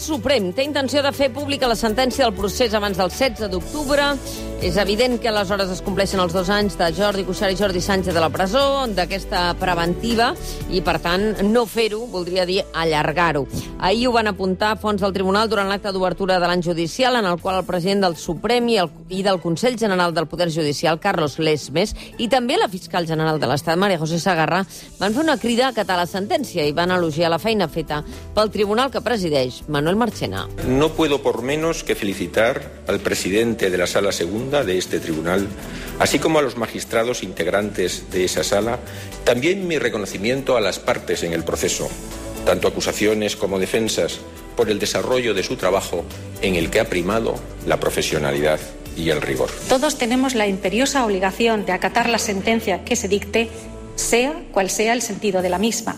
Suprem té intenció de fer pública la sentència del procés abans del 16 d'octubre. És evident que aleshores es compleixen els 2 anys de Jordi Cuixart i Jordi Sánchez de la presó, d'aquesta preventiva, i, per tant, no fer-ho voldria dir allargar-ho. Ahir ho van apuntar fonts del Tribunal durant l'acte d'obertura de l'any judicial, en el qual el president del Suprem i del Consell General del Poder Judicial, Carlos Lesmes, i també la fiscal general de l'Estat, María José Sagarra, van fer una crida a acatar la sentència i van elogiar la feina feta pel tribunal que presideix Manuel Marchena. No puedo por menos que felicitar al presidente de la Sala Segunda de este tribunal, así como a los magistrados integrantes de esa sala, también mi reconocimiento a las partes en el proceso, tanto acusaciones como defensas, por el desarrollo de su trabajo en el que ha primado la profesionalidad y el rigor. Todos tenemos la imperiosa obligación de acatar la sentencia que se dicte, sea cual sea el sentido de la misma.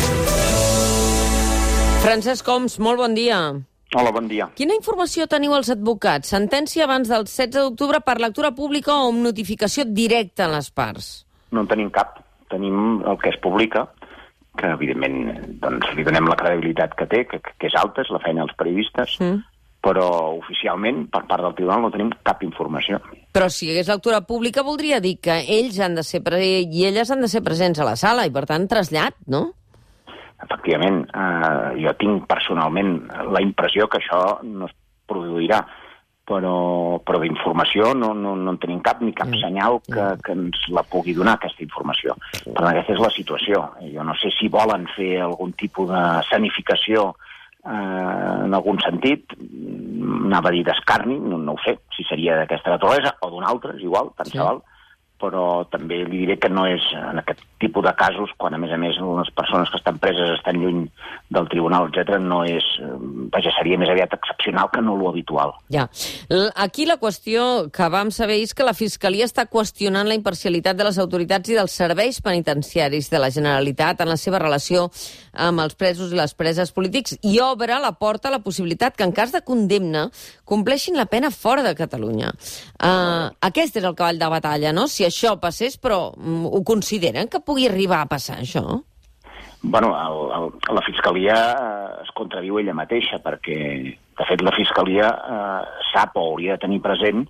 Francesc Homs, molt bon dia. Hola, bon dia. Quina informació teniu els advocats? Sentència abans del 16 d'octubre per lectura pública o amb notificació directa a les parts? No en tenim cap. Tenim el que es publica, que evidentment doncs, li donem la credibilitat que té, que és alta, és la feina dels periodistes, però oficialment, per part del tribunal, no tenim cap informació. Però si hi hagués lectura pública voldria dir que ells han de ser i elles han de ser presents a la sala i, per tant, trasllat, no? Efectivament, jo tinc personalment la impressió que això no es produirà, però d'informació no en tenim cap, ni cap senyal que ens la pugui donar, aquesta informació. Per tant, aquesta és la situació. Jo no sé si volen fer algun tipus de escenificació en algun sentit, anava a dir d'escarni, no ho sé, si seria d'aquesta naturalesa o d'una altra, és igual, tant se val, però també li diré que no és en aquest tipus de casos, quan a més les persones que estan preses estan lluny del tribunal, etc., no és... Vaja, seria més aviat excepcional que no lo habitual. Ja. Aquí la qüestió que vam saber és que la Fiscalia està qüestionant la imparcialitat de les autoritats i dels serveis penitenciaris de la Generalitat en la seva relació amb els presos i les preses polítics i obre la porta a la possibilitat que en cas de condemna compleixin la pena fora de Catalunya. Aquest és el cavall de batalla, no? Si això passés, però ho consideren que pugui arribar a passar, això? Bueno, la Fiscalia es contradiu ella mateixa, perquè, de fet, la Fiscalia sap o hauria de tenir present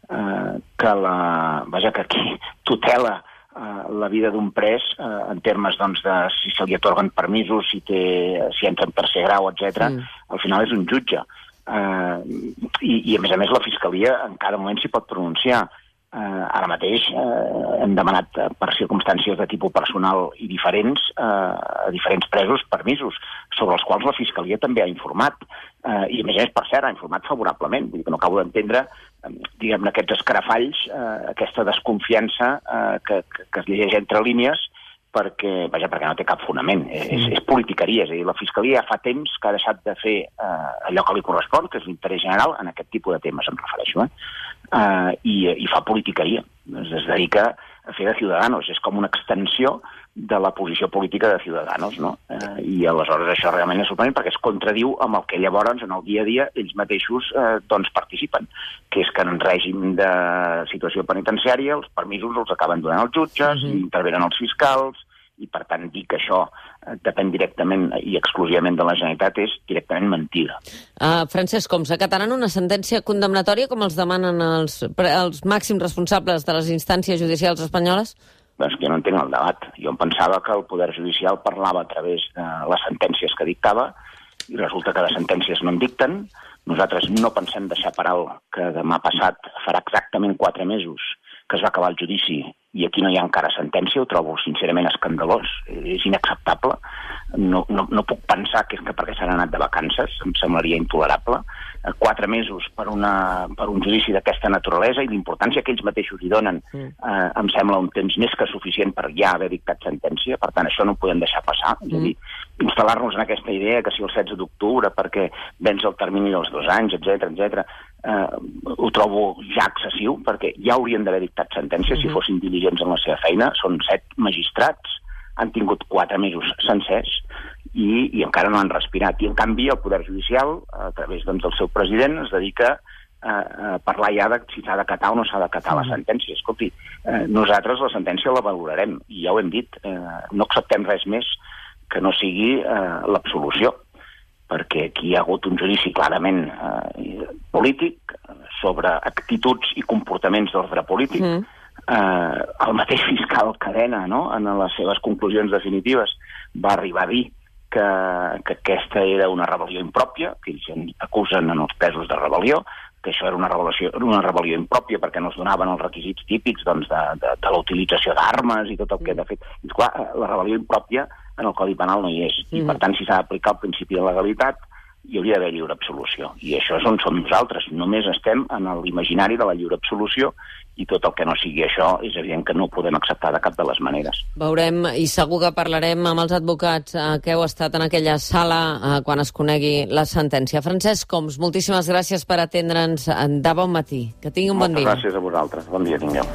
que qui tutela la vida d'un pres en termes doncs, de si se li atorguen permisos, si entra en tercer grau, etc., al final és un jutge. I a més, la Fiscalia en cada moment s'hi pot pronunciar. Ara mateix hem demanat per circumstàncies de tipus personal i diferents a diferents presos permisos, sobre els quals la Fiscalia també ha informat. I a més, per cert, ha informat favorablement. Vull dir que no acabo d'entendre, diguem-ne, aquests escarafalls, aquesta desconfiança que es llegeix entre línies, perquè no té cap fonament. És politiqueria. És a dir, la Fiscalia ja fa temps que ha deixat de fer allò que li correspon, que és l'interès general, en aquest tipus de temes em refereixo, i fa politiqueria. Es dedica a fer de Ciudadanos. És com una extensió de la posició política de Ciudadanos, no? I aleshores això realment és sorprenent perquè es contradiu amb el que llavors en el dia a dia ells mateixos doncs participen, que és que en règim de situació penitenciària els permisos els acaben donant els jutges, intervenen els fiscals, i per tant dir que això depèn directament i exclusivament de la Generalitat és directament mentida. Francesc Homs, acataran una sentència condemnatòria com els demanen els màxims responsables de les instàncies judicials espanyoles? Doncs que jo no entenc el debat. Jo em pensava que el Poder Judicial parlava a través de les sentències que dictava i resulta que de sentències no en dicten. Nosaltres no pensem deixar per alt que demà passat farà exactament 4 mesos que es va acabar el judici i aquí no hi ha encara sentència, ho trobo sincerament escandalós, és inacceptable. No puc pensar que és que perquè s'han anat de vacances, em semblaria intolerable. 4 mesos per un judici d'aquesta naturalesa i l'importància que ells mateixos hi donen em sembla un temps més que suficient per ja haver dictat sentència, per tant això no ho podem deixar passar, és a dir, instal·lar-nos en aquesta idea que si el 16 d'octubre perquè vens el termini dels 2 anys, etc., ho trobo ja excessiu, perquè ja haurien d'haver dictat sentència si fossin diligents en la seva feina. Són 7 magistrats, han tingut 4 mesos sencers i encara no han respirat. I, en canvi, el Poder Judicial, a través del seu president, es dedica a parlar ja de si s'ha d'acatar o no s'ha d'acatar la sentència. Escolti, nosaltres la sentència la valorarem, i ja ho hem dit, no acceptem res més que no sigui l'absolució. perquè aquí hi ha hagut un judici clarament polític sobre actituds i comportaments d'ordre polític. El mateix fiscal Cadena, no?, en les seves conclusions definitives, va arribar a dir que aquesta era una rebel·lió impròpia, que ells acusen en els pesos de rebel·lió, que això era una rebel·lió impròpia perquè no es donaven els requisits típics de la utilització d'armes i tot el que de fet... Clar, la rebel·lió impròpia en el Codi Penal no hi és, i per tant, si s'ha d'aplicar el principi de legalitat, hi hauria d'haver lliure absolució. I això és on som nosaltres. Només estem en l'imaginari de la lliure absolució i tot el que no sigui això és evident que no ho podem acceptar de cap de les maneres. Veurem, i segur que parlarem amb els advocats que heu estat en aquella sala quan es conegui la sentència. Francesc Homs, moltíssimes gràcies per atendre'ns de bon matí. Que tingui un bon dia. Moltes gràcies a vosaltres. Bon dia tingueu.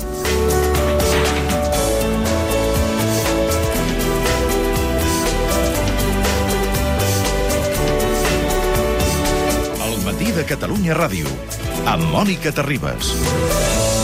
El matí de Catalunya Ràdio, amb Mònica Terribas.